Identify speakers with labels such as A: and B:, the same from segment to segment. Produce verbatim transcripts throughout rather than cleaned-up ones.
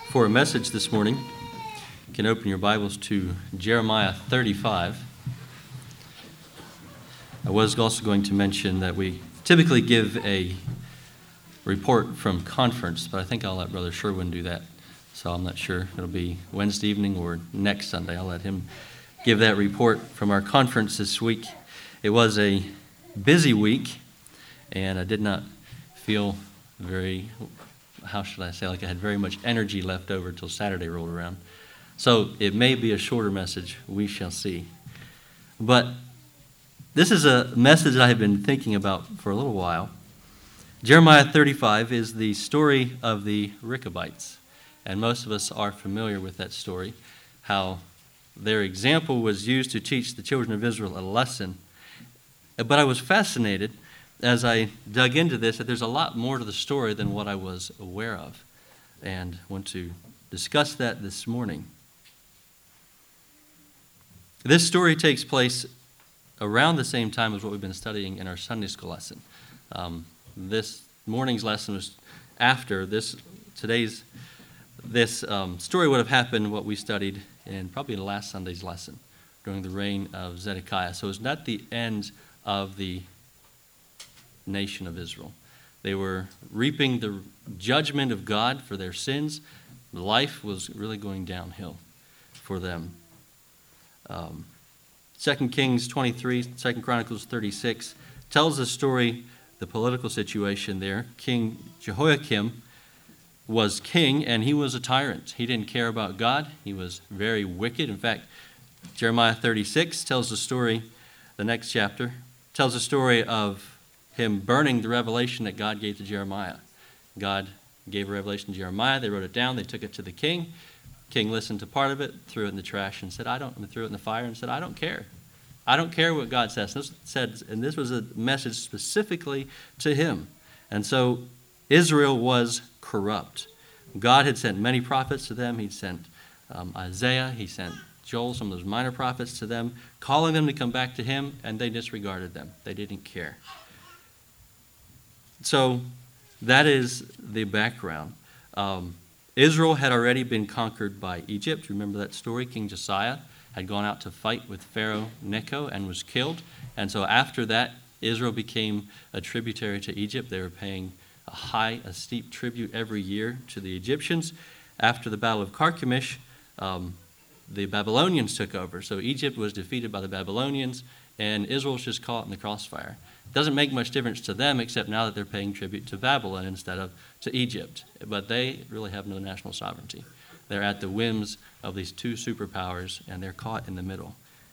A: For a message this morning, you can open your Bibles to Jeremiah thirty-five. I was also going to mention that we typically give a report from conference, but I think I'll let Brother Sherwin do that. So I'm not sure if it'll be Wednesday evening or next Sunday. I'll let him give that report from our conference this week. It was a busy week, and I did not feel very, how should I say, like I had very much energy left over until Saturday rolled around. So it may be a shorter message. We shall see. But this is a message that I have been thinking about for a little while. Jeremiah thirty-five is the story of the Rechabites. And most of us are familiar with that story, how their example was used to teach the children of Israel a lesson. But I was fascinated as I dug into this that there's a lot more to the story than what I was aware of, and want to discuss that this morning. This story takes place around the same time as what we've been studying in our Sunday school lesson. Um, this morning's lesson was after this. Today's this um, story would have happened what we studied in probably the last Sunday's lesson during the reign of Zedekiah. So it's not the end of the nation of Israel. They were reaping the judgment of God for their sins. Life was really going downhill for them. Um, Second Kings twenty-three, Second Chronicles thirty-six tells the story, the political situation there. King Jehoiakim was king, and he was a tyrant. He didn't care about God. He was very wicked. In fact, Jeremiah thirty-six tells the story, the next chapter, tells the story of him burning the revelation that God gave to Jeremiah. God gave a revelation to Jeremiah. They wrote it down. They took it to the king. King listened to part of it, threw it in the trash, and said, "I don't." And threw it in the fire and said, "I don't care. I don't care what God says." This said, and this was a message specifically to him. And so Israel was corrupt. God had sent many prophets to them. He'd sent um, Isaiah. He sent Joel, some of those minor prophets to them, calling them to come back to him, and they disregarded them. They didn't care. So that is the background. Um, Israel had already been conquered by Egypt. Remember that story? King Josiah had gone out to fight with Pharaoh Necho and was killed. And so after that, Israel became a tributary to Egypt. They were paying a high, a steep tribute every year to the Egyptians. After the Battle of Carchemish, um, the Babylonians took over. So Egypt was defeated by the Babylonians, and Israel was just caught in the crossfire. It doesn't make much difference to them, except now that they're paying tribute to Babylon instead of to Egypt. But they really have no national sovereignty. They're at the whims of these two superpowers, and they're caught in the middle.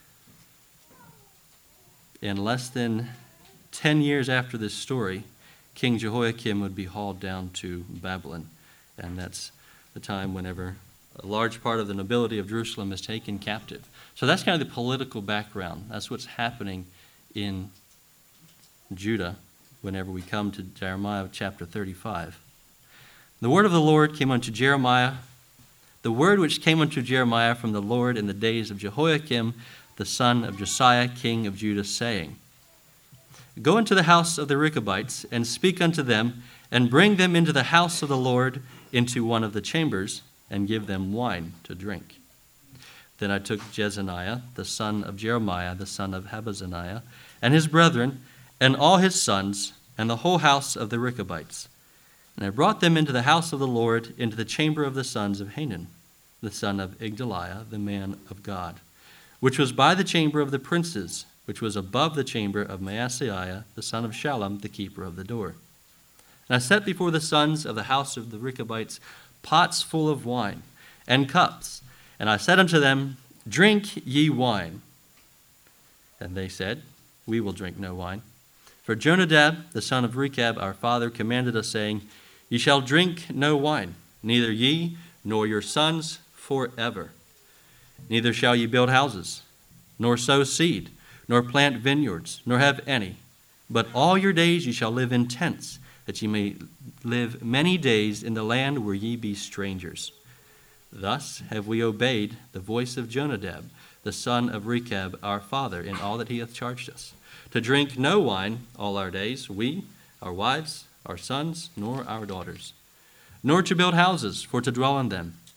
A: In less than ten years after this story, King Jehoiakim would be hauled down to Babylon. And that's the time whenever a large part of the nobility of Jerusalem is taken captive. So that's kind of the political background. That's what's happening in Judah whenever we come to Jeremiah chapter thirty-five. The word of the Lord came unto Jeremiah, the word which came unto Jeremiah from the Lord in the days of Jehoiakim, the son of Josiah, king of Judah, saying, Go into the house of the Rechabites, and speak unto them, and bring them into the house of the Lord, into one of the chambers, and give them wine to drink. Then I took Jezaniah, the son of Jeremiah, the son of Habazaniah, and his brethren, and all his sons, and the whole house of the Rechabites. And I brought them into the house of the Lord, into the chamber of the sons of Hanan, the son of Igdaliah, the man of God, which was by the chamber of the princes, which was above the chamber of Maaseiah, the son of Shallum, the keeper of the door. And I set before the sons of the house of the Rechabites pots full of wine, and cups. And I said unto them, Drink ye wine. And they said, We will drink no wine. For Jonadab, the son of Rechab, our father, commanded us, saying, Ye shall drink no wine, neither ye nor your sons forever. Neither shall ye build houses, nor sow seed, nor plant vineyards, nor have any. But all your days ye shall live in tents, that ye may live many days in the land where ye be strangers. Thus have we obeyed the voice of Jonadab, the son of Rechab, our father, in all that he hath charged us, to drink no wine all our days, we, our wives, our sons, nor our daughters, nor to build houses for to dwell in them,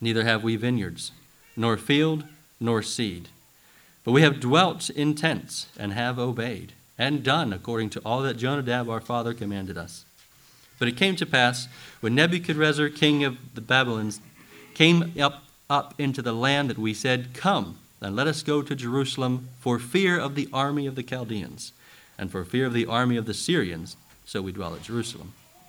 A: neither have we vineyards, nor field, nor seed. But we have dwelt in tents, and have obeyed, and done according to all that Jonadab our father commanded us. But it came to pass, when Nebuchadrezzar king of the Babylons came up, up into the land, that we said, Come, and let us go to Jerusalem, for fear of the army of the Chaldeans, and for fear of the army of the Syrians, so we dwell at Jerusalem.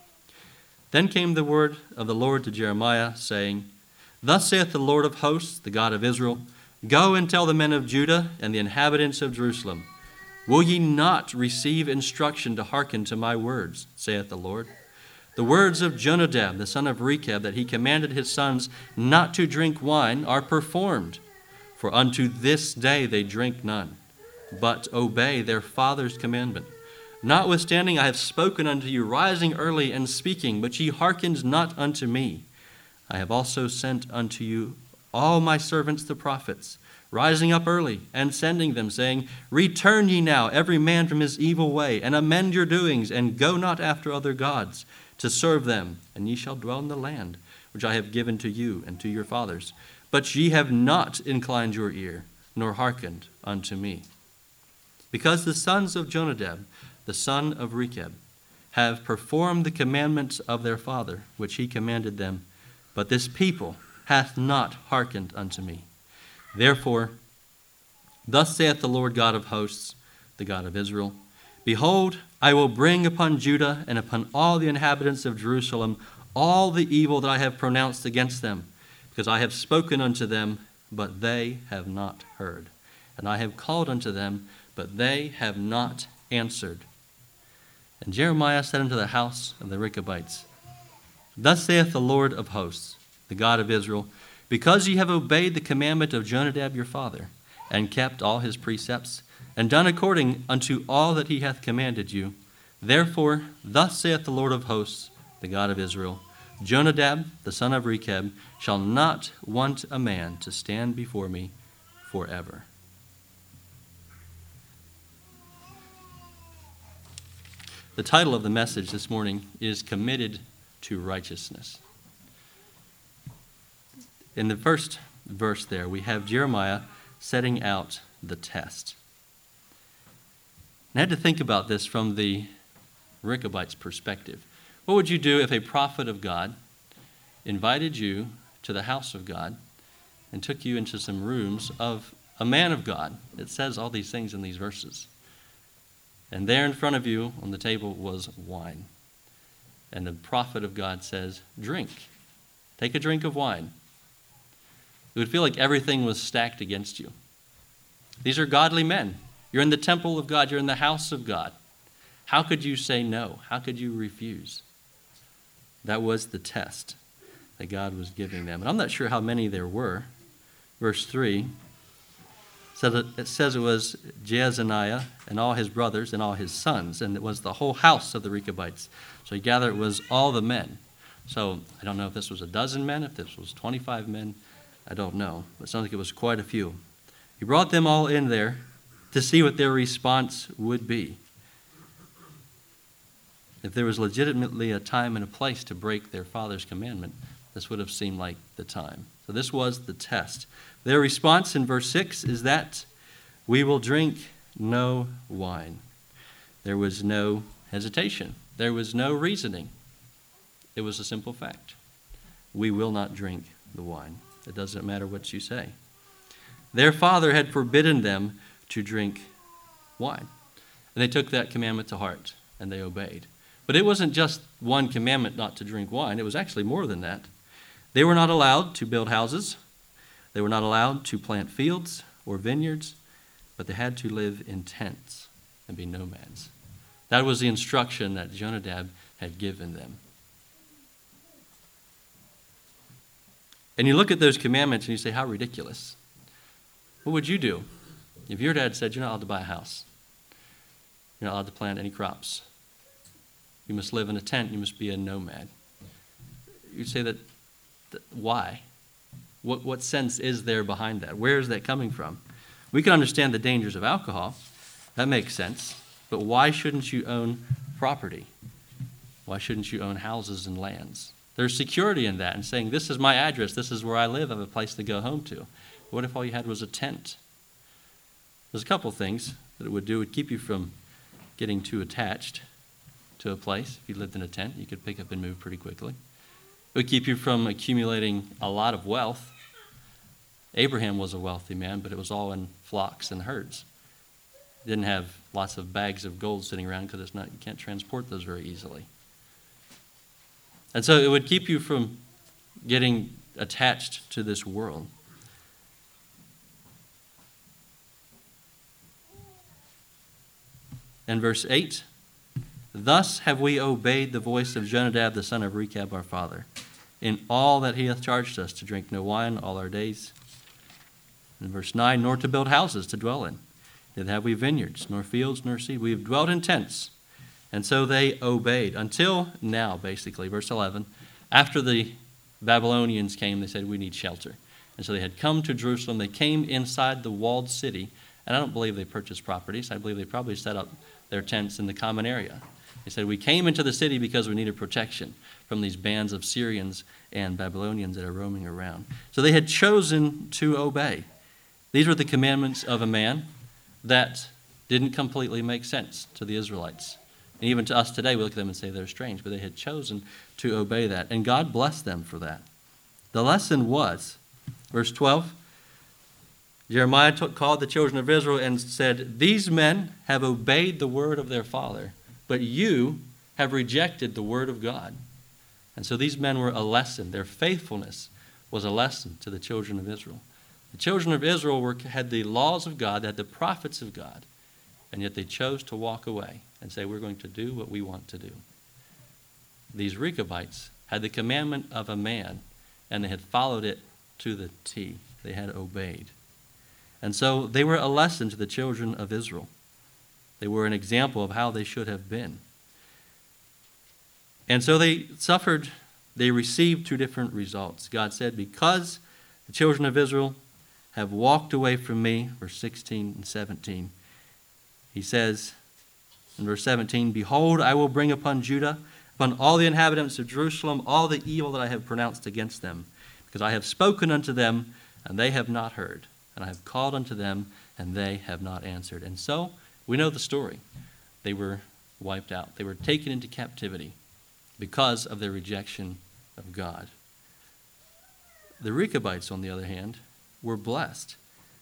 A: Then came the word of the Lord to Jeremiah, saying, Thus saith the Lord of hosts, the God of Israel, Go and tell the men of Judah and the inhabitants of Jerusalem, Will ye not receive instruction to hearken to my words, saith the Lord? The words of Jonadab, the son of Rechab, that he commanded his sons not to drink wine, are performed. For unto this day they drink none, but obey their father's commandment. Notwithstanding, I have spoken unto you, rising early and speaking, but ye hearkened not unto me. I have also sent unto you all my servants the prophets, rising up early and sending them, saying, Return ye now, every man from his evil way, and amend your doings, and go not after other gods, to serve them, and ye shall dwell in the land which I have given to you and to your fathers. But ye have not inclined your ear, nor hearkened unto me. Because the sons of Jonadab, the son of Rechab, have performed the commandments of their father, which he commanded them, but this people hath not hearkened unto me. Therefore, thus saith the Lord God of hosts, the God of Israel, Behold, I will bring upon Judah and upon all the inhabitants of Jerusalem all the evil that I have pronounced against them, because I have spoken unto them, but they have not heard. And I have called unto them, but they have not answered. And Jeremiah said unto the house of the Rechabites, Thus saith the Lord of hosts, the God of Israel, Because ye have obeyed the commandment of Jonadab your father, and kept all his precepts, and done according unto all that he hath commanded you, therefore thus saith the Lord of hosts, the God of Israel, Jonadab, the son of Rechab, shall not want a man to stand before me forever. The title of the message this morning is Committed to Righteousness. In the first verse there, we have Jeremiah setting out the test. And I had to think about this from the Rechabites' perspective. What would you do if a prophet of God invited you to the house of God and took you into some rooms of a man of God? It says all these things in these verses. And there in front of you on the table was wine. And the prophet of God says, drink. Take a drink of wine. It would feel like everything was stacked against you. These are godly men. You're in the temple of God. You're in the house of God. How could you say no? How could you refuse? That was the test that God was giving them. And I'm not sure how many there were. Verse three, it says it was Jezaniah and all his brothers and all his sons, and it was the whole house of the Rechabites. So you gather it was all the men. So I don't know if this was a dozen men, if this was twenty-five men. I don't know. But it sounds like it was quite a few. He brought them all in there to see what their response would be. If there was legitimately a time and a place to break their father's commandment, this would have seemed like the time. So this was the test. Their response in verse six is that we will drink no wine. There was no hesitation. There was no reasoning. It was a simple fact. We will not drink the wine. It doesn't matter what you say. Their father had forbidden them to drink wine. And they took that commandment to heart, and they obeyed. But it wasn't just one commandment not to drink wine. It was actually more than that. They were not allowed to build houses. They were not allowed to plant fields or vineyards, but they had to live in tents and be nomads. That was the instruction that Jonadab had given them. And you look at those commandments and you say, how ridiculous. What would you do if your dad said, you're not allowed to buy a house? You're not allowed to plant any crops. You must live in a tent. You must be a nomad. You'd say that, that why? What, what sense is there behind that? Where is that coming from? We can understand the dangers of alcohol. That makes sense. But why shouldn't you own property? Why shouldn't you own houses and lands? There's security in that, and saying, this is my address, this is where I live, I have a place to go home to. What if all you had was a tent? There's a couple things that it would do. It would keep you from getting too attached to a place. If you lived in a tent, you could pick up and move pretty quickly. It would keep you from accumulating a lot of wealth. Abraham was a wealthy man, but it was all in flocks and herds. He didn't have lots of bags of gold sitting around because it's not, you can't transport those very easily. And so it would keep you from getting attached to this world. And verse eight, thus have we obeyed the voice of Jonadab the son of Rechab our father, in all that he hath charged us, to drink no wine all our days. In verse nine, nor to build houses to dwell in. Neither have we vineyards, nor fields, nor seed. We have dwelt in tents. And so they obeyed until now, basically. Verse eleven, after the Babylonians came, they said, we need shelter. And so they had come to Jerusalem. They came inside the walled city. And I don't believe they purchased properties. I believe they probably set up their tents in the common area. They said, we came into the city because we needed protection from these bands of Syrians and Babylonians that are roaming around. So they had chosen to obey. These were the commandments of a man that didn't completely make sense to the Israelites. And even to us today, we look at them and say they're strange, but they had chosen to obey that. And God blessed them for that. The lesson was, verse twelve, Jeremiah took, called the children of Israel and said, these men have obeyed the word of their father, but you have rejected the word of God. And so these men were a lesson. Their faithfulness was a lesson to the children of Israel. The children of Israel were, had the laws of God, had the prophets of God, and yet they chose to walk away and say, we're going to do what we want to do. These Rechabites had the commandment of a man, and they had followed it to the T. They had obeyed. And so they were a lesson to the children of Israel. They were an example of how they should have been. And so they suffered, they received two different results. God said, because the children of Israel have walked away from me, verse sixteen and seventeen, he says in verse seventeen, behold, I will bring upon Judah, upon all the inhabitants of Jerusalem, all the evil that I have pronounced against them, because I have spoken unto them, and they have not heard. And I have called unto them, and they have not answered. And so, we know the story. They were wiped out. They were taken into captivity because of their rejection of God. The Rechabites, on the other hand, were blessed.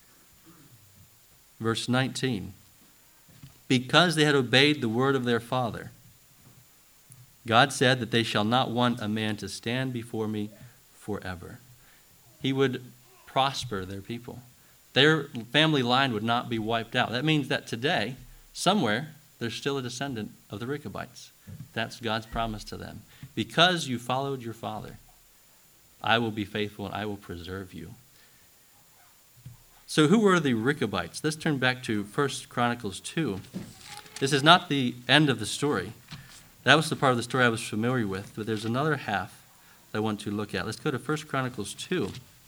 A: Verse nineteen, because they had obeyed the word of their father, God said that they shall not want a man to stand before me forever. He would prosper their people. Their family line would not be wiped out. That means that today, somewhere, there's still a descendant of the Rechabites. That's God's promise to them. Because you followed your father, I will be faithful and I will preserve you. So who were the Rechabites? Let's turn back to First Chronicles two. This is not the end of the story. That was the part of the story I was familiar with, but there's another half that I want to look at. Let's go to First Chronicles two.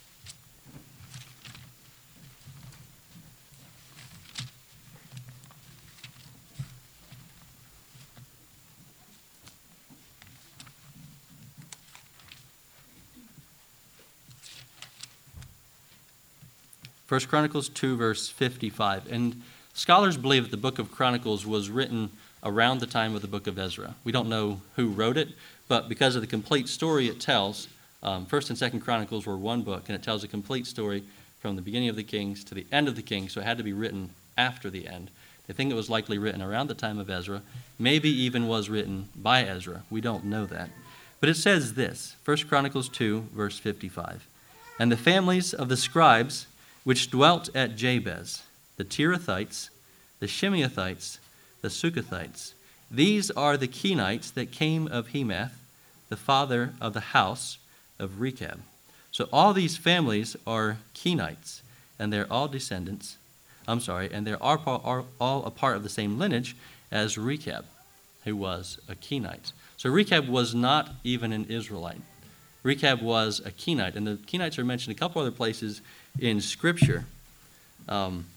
A: First Chronicles two, verse fifty-five. And scholars believe that the book of Chronicles was written around the time of the book of Ezra. We don't know who wrote it, but because of the complete story it tells, um, First and Second Chronicles were one book, and it tells a complete story from the beginning of the Kings to the end of the Kings, so it had to be written after the end. They think it was likely written around the time of Ezra, maybe even was written by Ezra. We don't know that. But it says this, First Chronicles two, verse fifty-five. And the families of the scribes which dwelt at Jabez, the Tirathites, the Shimeathites, the Sukkothites. These are the Kenites that came of Hemath, the father of the house of Rechab. So all these families are Kenites, and they're all descendants, I'm sorry, and they're all, all a part of the same lineage as Rechab, who was a Kenite. So Rechab was not even an Israelite. Rechab was a Kenite, and the Kenites are mentioned a couple other places in Scripture. Um,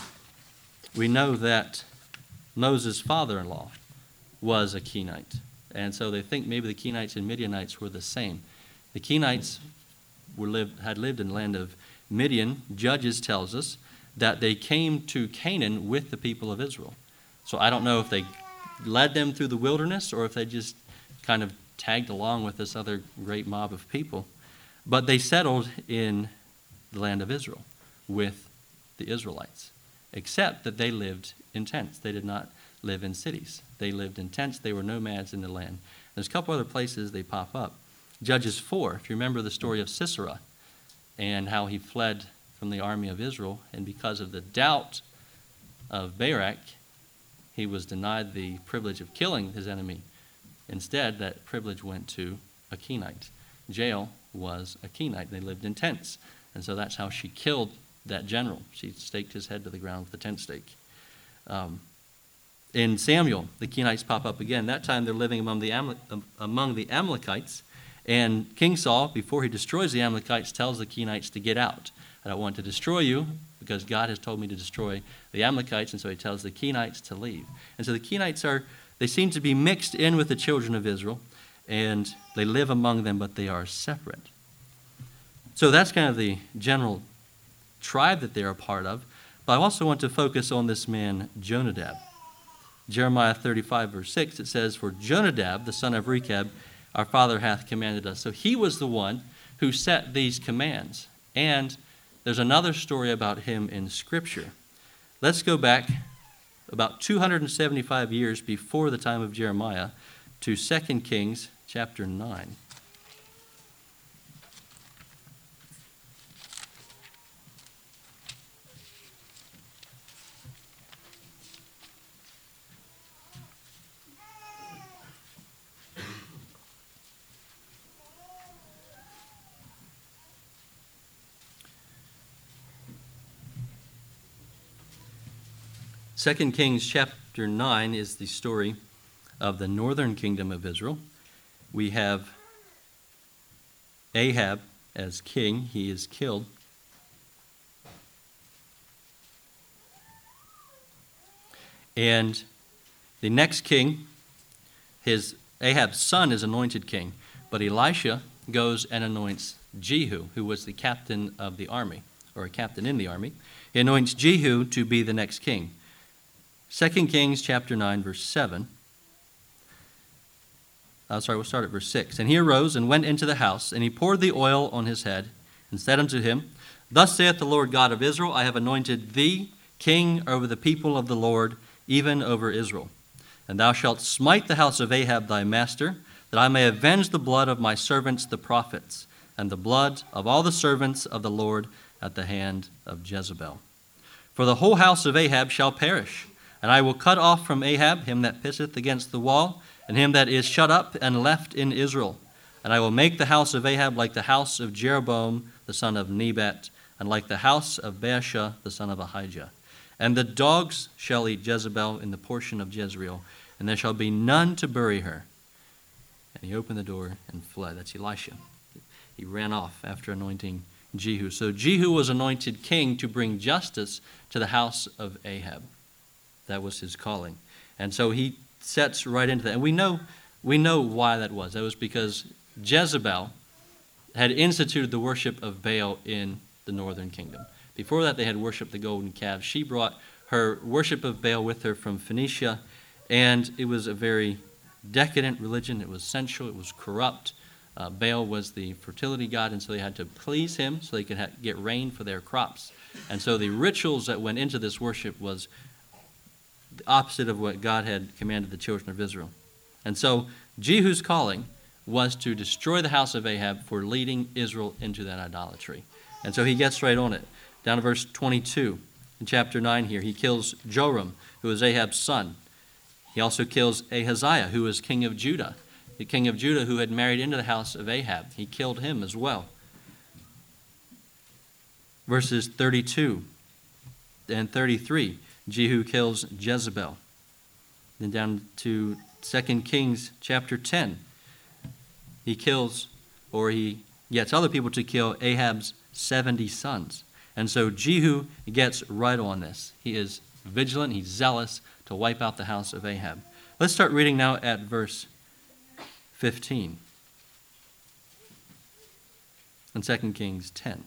A: we know that Moses' father-in-law was a Kenite, And so they think maybe the Kenites and Midianites were the same. The Kenites were lived, had lived in the land of Midian. Judges tells us that they came to Canaan with the people of Israel. So I don't know if they led them through the wilderness or if they just kind of tagged along with this other great mob of people. But they settled in the land of Israel with the Israelites, except that they lived in tents. They did not live in cities. They lived in tents. They were nomads in the land. There's a couple other places they pop up. Judges four, if you remember the story of Sisera and how he fled from the army of Israel, and because of the doubt of Barak, he was denied the privilege of killing his enemy. Instead, that privilege went to a Kenite. Jael was a Kenite. They lived in tents. And so that's how she killed that general. She staked his head to the ground with a tent stake. Um, in Samuel, the Kenites pop up again. That time they're living among the, Amal- among the Amalekites. And King Saul, before he destroys the Amalekites, tells the Kenites to get out. I don't want to destroy you because God has told me to destroy the Amalekites. And so he tells the Kenites to leave. And so the Kenites are, they seem to be mixed in with the children of Israel. And they live among them, but they are separate. So that's kind of the general tribe that they're a part of. But I also want to focus on this man, Jonadab. Jeremiah thirty-five, verse six, it says, "For Jonadab, the son of Rechab, our father hath commanded us." So he was the one who set these commands. And there's another story about him in Scripture. Let's go back about two hundred seventy-five years before the time of Jeremiah to Second Kings chapter nine. Second Kings chapter nine is the story of the northern kingdom of Israel. We have Ahab as king. He is killed. And the next king, his Ahab's son is anointed king, but Elisha goes and anoints Jehu, who was the captain of the army, or a captain in the army. He anoints Jehu to be the next king. Second Kings chapter nine, verse seven. Uh, sorry, we'll start at verse six. "And he arose and went into the house, and he poured the oil on his head, and said unto him, Thus saith the Lord God of Israel, I have anointed thee king over the people of the Lord, even over Israel. And thou shalt smite the house of Ahab thy master, that I may avenge the blood of my servants the prophets, and the blood of all the servants of the Lord at the hand of Jezebel. For the whole house of Ahab shall perish. And I will cut off from Ahab him that pisseth against the wall, and him that is shut up and left in Israel. And I will make the house of Ahab like the house of Jeroboam the son of Nebat, and like the house of Baasha the son of Ahijah. And the dogs shall eat Jezebel in the portion of Jezreel, and there shall be none to bury her. And he opened the door and fled." That's Elisha. He ran off after anointing Jehu. So Jehu was anointed king to bring justice to the house of Ahab. That was his calling. And so he sets right into that. And we know we know why that was. That was because Jezebel had instituted the worship of Baal in the northern kingdom. Before that, they had worshipped the golden calves. She brought her worship of Baal with her from Phoenicia, and it was a very decadent religion. It was sensual. It was corrupt. Uh, Baal was the fertility god, and so they had to please him so they could ha- get rain for their crops. And so the rituals that went into this worship was the opposite of what God had commanded the children of Israel. And so Jehu's calling was to destroy the house of Ahab for leading Israel into that idolatry. And so he gets right on it. Down to verse twenty-two in chapter nine here, he kills Joram, who is Ahab's son. He also kills Ahaziah, who was king of Judah. The king of Judah who had married into the house of Ahab. He killed him as well. Verses thirty-two and thirty-three. Jehu kills Jezebel. Then down to Second Kings chapter ten. He kills, or he gets other people to kill Ahab's seventy sons. And so Jehu gets right on this. He is vigilant, he's zealous to wipe out the house of Ahab. Let's start reading now at verse fifteen. And Second Kings ten.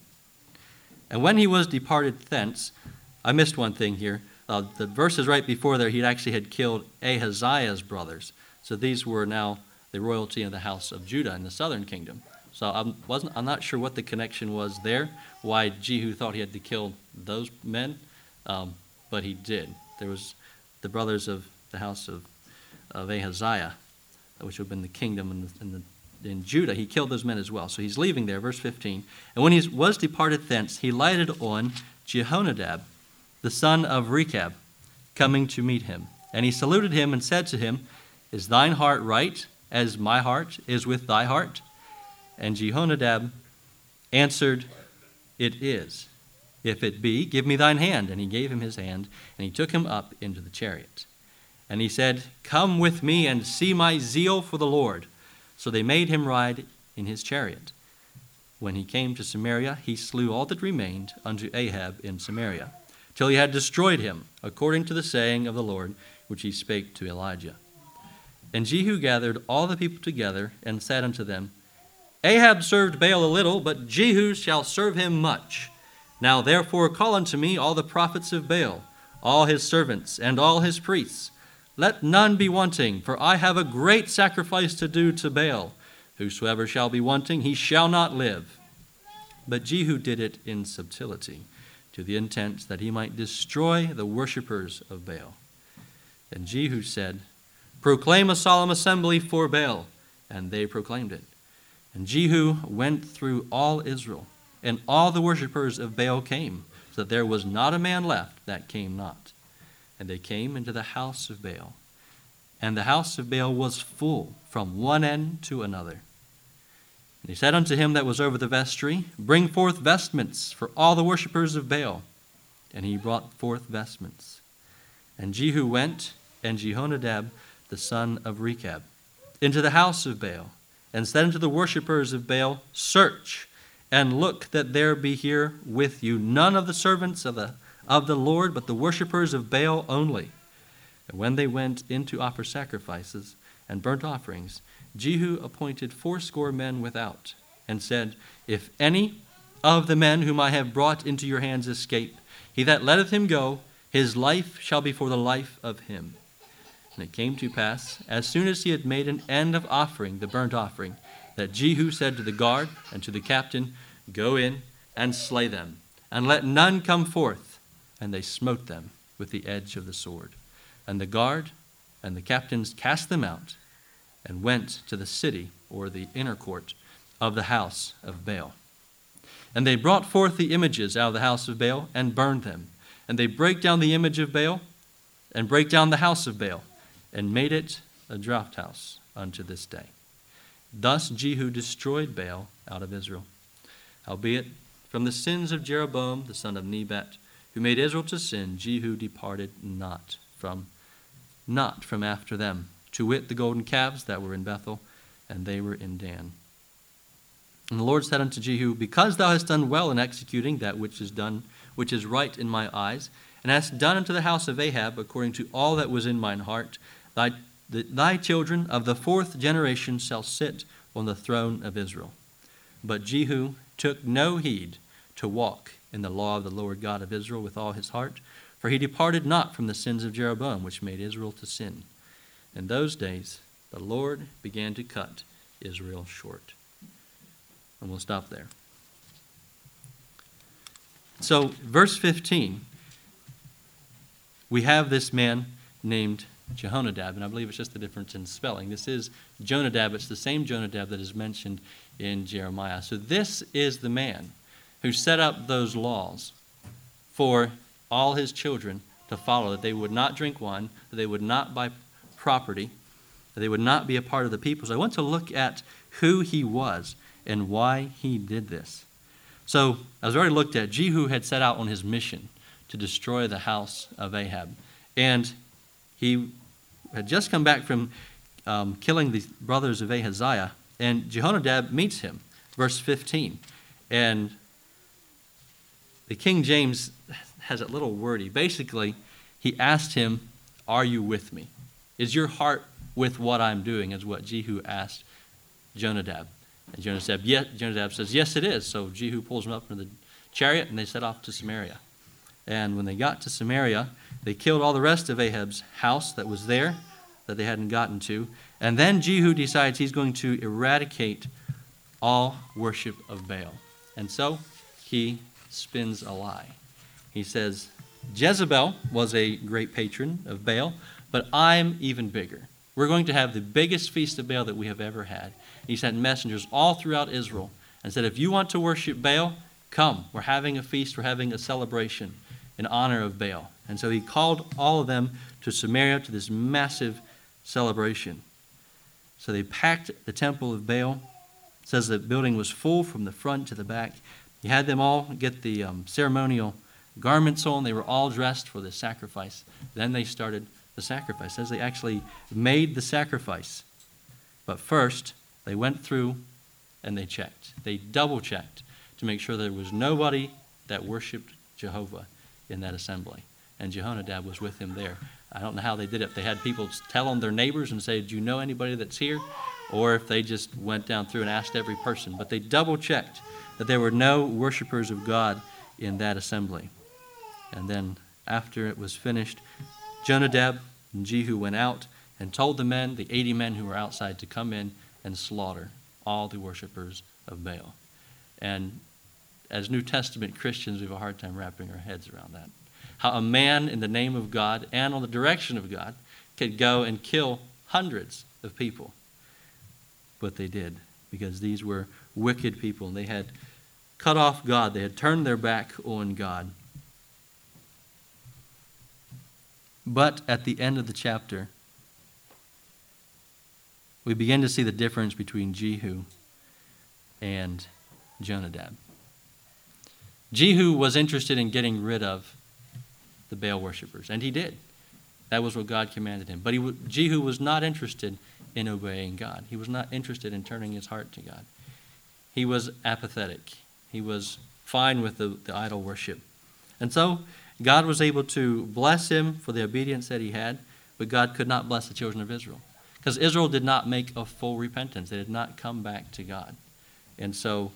A: And when he was departed thence, I missed one thing here. Uh, the verses right before there, he actually had killed Ahaziah's brothers. So these were now the royalty of the house of Judah in the southern kingdom. So I wasn't, I'm not sure what the connection was there, why Jehu thought he had to kill those men, um, but he did. There was the brothers of the house of, of Ahaziah, which would have been the kingdom in, the, in, the, in Judah. He killed those men as well. So he's leaving there, verse fifteen. And when he was departed thence, he lighted on Jehonadab, the son of Rechab, coming to meet him. And he saluted him and said to him, Is thine heart right, as my heart is with thy heart? And Jehonadab answered, It is. If it be, give me thine hand. And he gave him his hand, and he took him up into the chariot. And he said, Come with me and see my zeal for the Lord. So they made him ride in his chariot. When he came to Samaria, he slew all that remained unto Ahab in Samaria, till he had destroyed him, according to the saying of the Lord, which he spake to Elijah. And Jehu gathered all the people together, and said unto them, Ahab served Baal a little, but Jehu shall serve him much. Now therefore call unto me all the prophets of Baal, all his servants, and all his priests. Let none be wanting, for I have a great sacrifice to do to Baal. Whosoever shall be wanting, he shall not live. But Jehu did it in subtlety, to the intent that he might destroy the worshippers of Baal. And Jehu said, Proclaim a solemn assembly for Baal. And they proclaimed it. And Jehu went through all Israel, and all the worshippers of Baal came, so that there was not a man left that came not. And they came into the house of Baal. And the house of Baal was full from one end to another. And he said unto him that was over the vestry, Bring forth vestments for all the worshippers of Baal. And he brought forth vestments. And Jehu went, and Jehonadab, the son of Rechab, into the house of Baal, and said unto the worshippers of Baal, Search, and look that there be here with you none of the servants of the, of the Lord, but the worshippers of Baal only. And when they went in to offer sacrifices and burnt offerings, Jehu appointed fourscore men without, and said, If any of the men whom I have brought into your hands escape, he that letteth him go, his life shall be for the life of him. And it came to pass, as soon as he had made an end of offering the burnt offering, that Jehu said to the guard and to the captain, Go in and slay them, and let none come forth. And they smote them with the edge of the sword. And the guard and the captains cast them out, and went to the city, or the inner court, of the house of Baal. And they brought forth the images out of the house of Baal, and burned them. And they brake down the image of Baal, and brake down the house of Baal, and made it a draught house unto this day. Thus Jehu destroyed Baal out of Israel. Howbeit, from the sins of Jeroboam the son of Nebat, who made Israel to sin, Jehu departed not from, not from after them, to wit, the golden calves that were in Bethel, and they were in Dan. And the Lord said unto Jehu, Because thou hast done well in executing that which is done, which is right in my eyes, and hast done unto the house of Ahab according to all that was in mine heart, thy, the, thy children of the fourth generation shall sit on the throne of Israel. But Jehu took no heed to walk in the law of the Lord God of Israel with all his heart, for he departed not from the sins of Jeroboam, which made Israel to sin. In those days, the Lord began to cut Israel short. And we'll stop there. So, verse fifteen, we have this man named Jehonadab, and I believe it's just the difference in spelling. This is Jonadab. It's the same Jonadab that is mentioned in Jeremiah. So this is the man who set up those laws for all his children to follow, that they would not drink wine, that they would not buy property, that they would not be a part of the people. So I want to look at who he was and why he did this. So, as I already looked at, Jehu had set out on his mission to destroy the house of Ahab. And he had just come back from um, killing the brothers of Ahaziah, and Jehonadab meets him, verse fifteen. And the King James has a little wordy. Basically, he asked him, Are you with me? Is your heart with what I'm doing, is what Jehu asked Jonadab. And Jonadab, yes, Jonadab says, yes, it is. So Jehu pulls him up into the chariot, and they set off to Samaria. And when they got to Samaria, they killed all the rest of Ahab's house that was there, that they hadn't gotten to. And then Jehu decides he's going to eradicate all worship of Baal. And so he spins a lie. He says, Jezebel was a great patron of Baal, but I'm even bigger. We're going to have the biggest feast of Baal that we have ever had. He sent messengers all throughout Israel and said, if you want to worship Baal, come. We're having a feast. We're having a celebration in honor of Baal. And so he called all of them to Samaria to this massive celebration. So they packed the temple of Baal. It says the building was full from the front to the back. He had them all get the um, ceremonial garments on. They were all dressed for the sacrifice. Then they started the sacrifice. It says they actually made the sacrifice. But first, they went through and they checked. They double-checked to make sure there was nobody that worshipped Jehovah in that assembly. And Jehonadab was with him there. I don't know how they did it. If they had people tell on their neighbors and say, do you know anybody that's here? Or if they just went down through and asked every person. But they double-checked that there were no worshipers of God in that assembly. And then after it was finished, Jonadab and Jehu went out and told the men, the eighty men who were outside, to come in and slaughter all the worshipers of Baal. And as New Testament Christians, we have a hard time wrapping our heads around that. How a man in the name of God and on the direction of God could go and kill hundreds of people. But they did, because these were wicked people, and they had cut off God. They had turned their back on God. But at the end of the chapter, we begin to see the difference between Jehu and Jonadab. Jehu was interested in getting rid of the Baal worshippers, and he did. That was what God commanded him. But he, Jehu was not interested in obeying God. He was not interested in turning his heart to God. He was apathetic. He was fine with the, the idol worship. And so God was able to bless him for the obedience that he had, but God could not bless the children of Israel. Because Israel did not make a full repentance. They did not come back to God. And so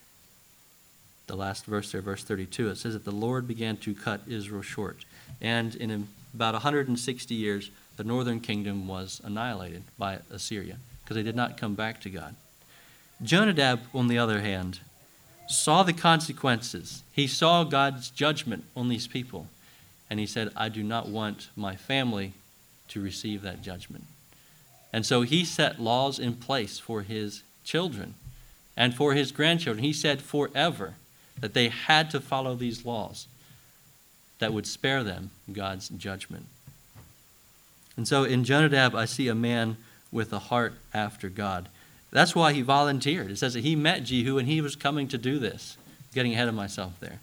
A: the last verse there, verse thirty-two, it says that the Lord began to cut Israel short. And in about one hundred sixty years, the northern kingdom was annihilated by Assyria because they did not come back to God. Jonadab, on the other hand, saw the consequences. He saw God's judgment on these people. And he said, I do not want my family to receive that judgment. And so he set laws in place for his children and for his grandchildren. He said forever that they had to follow these laws that would spare them God's judgment. And so in Jonadab, I see a man with a heart after God. That's why he volunteered. It says that he met Jehu and he was coming to do this. Getting ahead of myself there.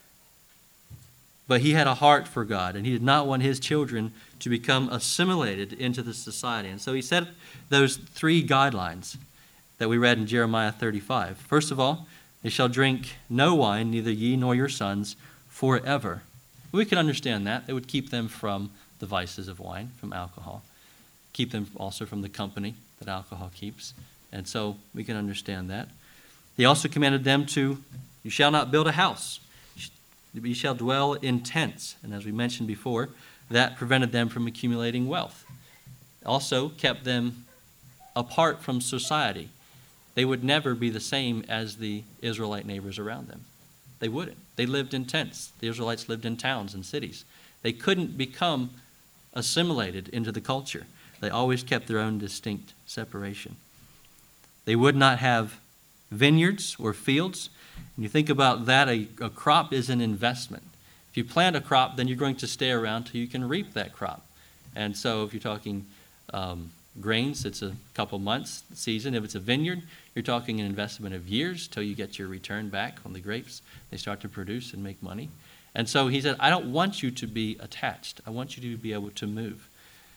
A: But he had a heart for God, and he did not want his children to become assimilated into the society. And so he set those three guidelines that we read in Jeremiah thirty-five. First of all, they shall drink no wine, neither ye nor your sons, forever. We can understand that. They would keep them from the vices of wine, from alcohol. Keep them also from the company that alcohol keeps. And so we can understand that. He also commanded them to, you shall not build a house. You shall dwell in tents. And as we mentioned before, that prevented them from accumulating wealth. Also kept them apart from society. They would never be the same as the Israelite neighbors around them. They wouldn't. They lived in tents. The Israelites lived in towns and cities. They couldn't become assimilated into the culture. They always kept their own distinct separation. They would not have vineyards or fields. And you think about that, a, a crop is an investment. If you plant a crop, then you're going to stay around till you can reap that crop. And so if you're talking um, grains, it's a couple months season. If it's a vineyard, you're talking an investment of years till you get your return back on the grapes. They start to produce and make money. And so he said, I don't want you to be attached. I want you to be able to move.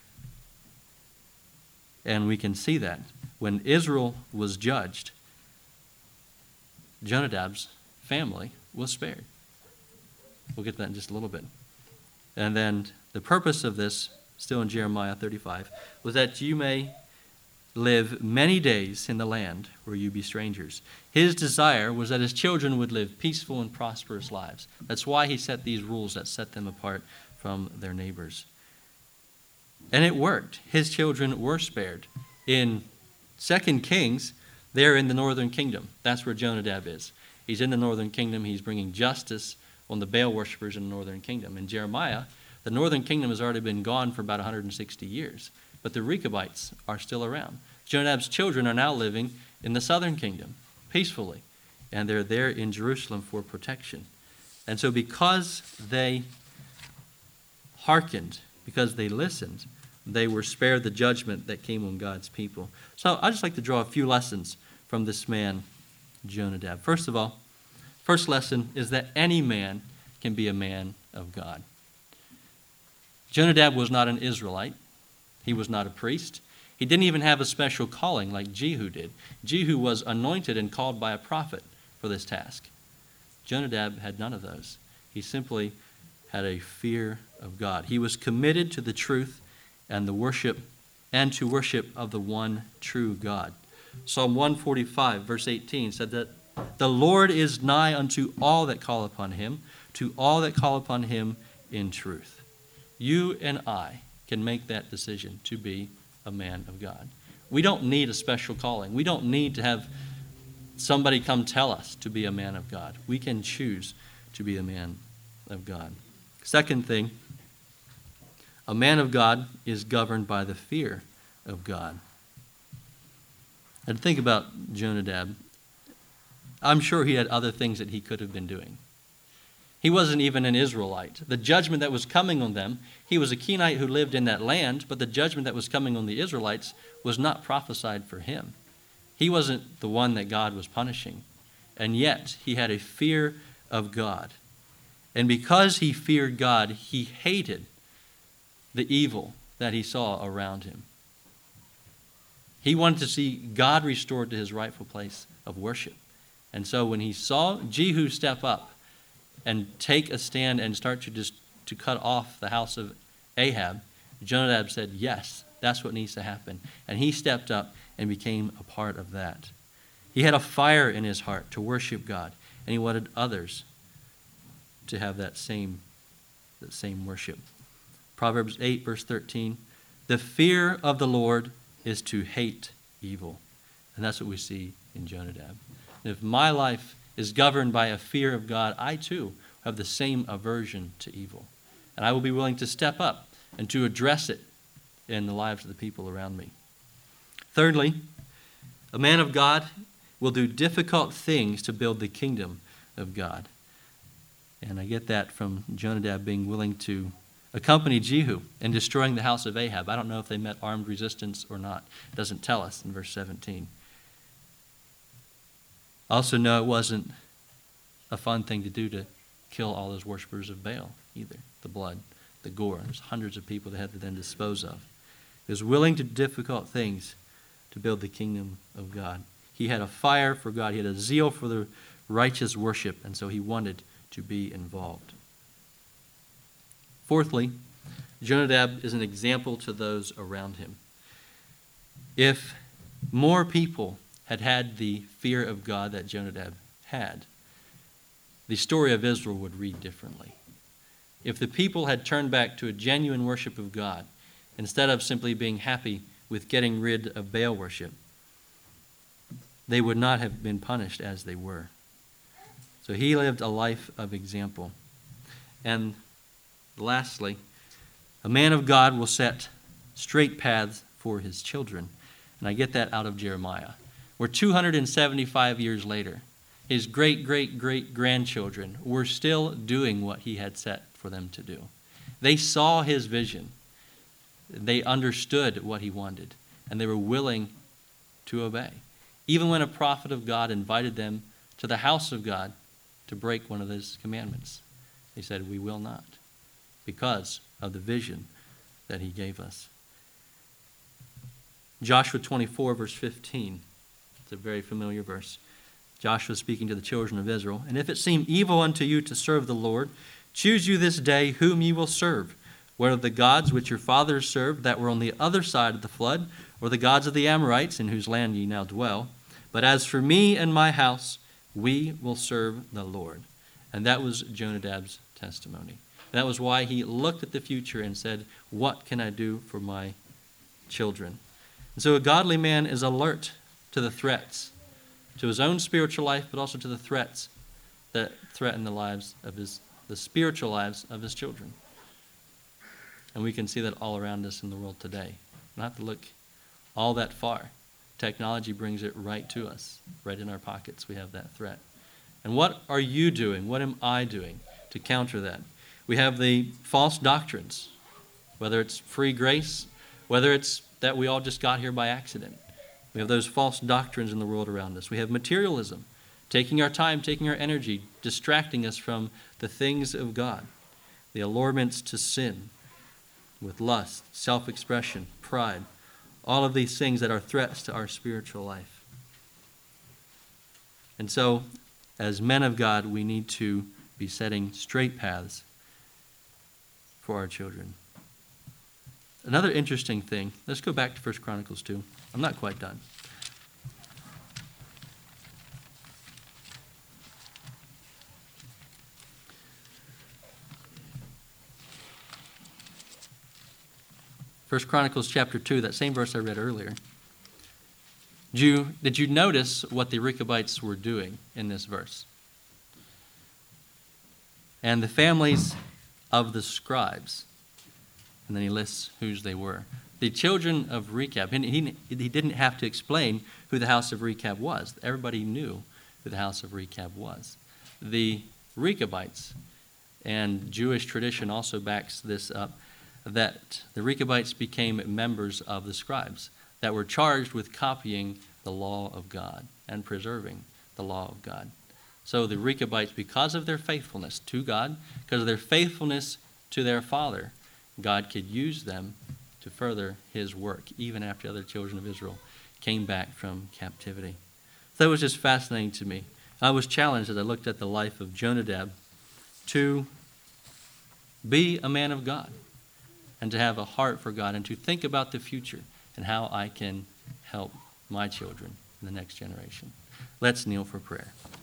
A: And we can see that. When Israel was judged, Jonadab's family was spared. We'll get to that in just a little bit. And then the purpose of this still in Jeremiah thirty-five, was that you may live many days in the land where you be strangers. His desire was that his children would live peaceful and prosperous lives. That's why he set these rules that set them apart from their neighbors. And it worked. His children were spared. In Second Kings, they're in the northern kingdom. That's where Jonadab is. He's in the northern kingdom. He's bringing justice on the Baal worshipers in the northern kingdom. In Jeremiah, the northern kingdom has already been gone for about one hundred sixty years. But the Rechabites are still around. Jonadab's children are now living in the southern kingdom, peacefully. And they're there in Jerusalem for protection. And so because they hearkened, because they listened, they were spared the judgment that came on God's people. So I'd just like to draw a few lessons from this man, Jonadab. First of all, first lesson is that any man can be a man of God. Jonadab was not an Israelite. He was not a priest. He didn't even have a special calling like Jehu did. Jehu was anointed and called by a prophet for this task. Jonadab had none of those. He simply had a fear of God. He was committed to the truth and the worship and to worship of the one true God. Psalm one forty-five, verse eighteen said that the Lord is nigh unto all that call upon him, to all that call upon him in truth. You and I can make that decision to be a man of God. We don't need a special calling. We don't need to have somebody come tell us to be a man of God. We can choose to be a man of God. Second thing, a man of God is governed by the fear of God. And think about Jonadab. I'm sure he had other things that he could have been doing. He wasn't even an Israelite. The judgment that was coming on them, he was a Kenite who lived in that land, but the judgment that was coming on the Israelites was not prophesied for him. He wasn't the one that God was punishing. And yet, he had a fear of God. And because he feared God, he hated the evil that he saw around him. He wanted to see God restored to his rightful place of worship. And so when he saw Jehu step up and take a stand and start to just to cut off the house of Ahab, Jonadab said, yes, that's what needs to happen. And he stepped up and became a part of that. He had a fire in his heart to worship God, and he wanted others to have that same, that same worship. Proverbs eight, verse thirteen, the fear of the Lord is to hate evil. And that's what we see in Jonadab. And if my life is governed by a fear of God, I too have the same aversion to evil. And I will be willing to step up and to address it in the lives of the people around me. Thirdly, a man of God will do difficult things to build the kingdom of God. And I get that from Jonadab being willing to accompany Jehu in destroying the house of Ahab. I don't know if they met armed resistance or not. It doesn't tell us in verse seventeen. I also know it wasn't a fun thing to do to kill all those worshipers of Baal either. The blood, the gore. There's hundreds of people they had to then dispose of. He was willing to do difficult things to build the kingdom of God. He had a fire for God. He had a zeal for the righteous worship, and so he wanted to be involved. Fourthly, Jonadab is an example to those around him. If more people had had the fear of God that Jonadab had, the story of Israel would read differently. If the people had turned back to a genuine worship of God, instead of simply being happy with getting rid of Baal worship, they would not have been punished as they were. So he lived a life of example. And lastly, a man of God will set straight paths for his children. And I get that out of Jeremiah. Where two hundred seventy-five years later, his great-great-great-grandchildren were still doing what he had set for them to do. They saw his vision. They understood what he wanted, and they were willing to obey. Even when a prophet of God invited them to the house of God to break one of his commandments, they said, we will not, because of the vision that he gave us. Joshua twenty-four, verse fifteen. It's a very familiar verse. Joshua speaking to the children of Israel. And if it seem evil unto you to serve the Lord, choose you this day whom ye will serve, Whether the gods which your fathers served that were on the other side of the flood, or the gods of the Amorites in whose land ye now dwell. But as for me and my house, we will serve the Lord. And that was Jonadab's testimony. That was why he looked at the future and said, what can I do for my children? And so a godly man is alert to the threats, to his own spiritual life, but also to the threats that threaten the lives of his, the spiritual lives of his children. And we can see that all around us in the world today. We don't have to look all that far. Technology brings it right to us. Right in our pockets, we have that threat. And what are you doing? What am I doing to counter that? We have the false doctrines, whether it's free grace, whether it's that we all just got here by accident. We have those false doctrines in the world around us. We have materialism, taking our time, taking our energy, distracting us from the things of God. The allurements to sin with lust, self-expression, pride, all of these things that are threats to our spiritual life. And so, as men of God, we need to be setting straight paths for our children. Another interesting thing, let's go back to First Chronicles two. I'm not quite done. First Chronicles chapter two, that same verse I read earlier. Did you, did you notice what the Rechabites were doing in this verse? And the families of the scribes. And then he lists whose they were. The children of Rechab. And he, he didn't have to explain who the house of Rechab was. Everybody knew who the house of Rechab was. The Rechabites, and Jewish tradition also backs this up, that the Rechabites became members of the scribes that were charged with copying the law of God and preserving the law of God. So the Rechabites, because of their faithfulness to God, because of their faithfulness to their father, God could use them to further his work, even after other children of Israel came back from captivity. So that was just fascinating to me. I was challenged as I looked at the life of Jonadab to be a man of God and to have a heart for God and to think about the future and how I can help my children in the next generation. Let's kneel for prayer.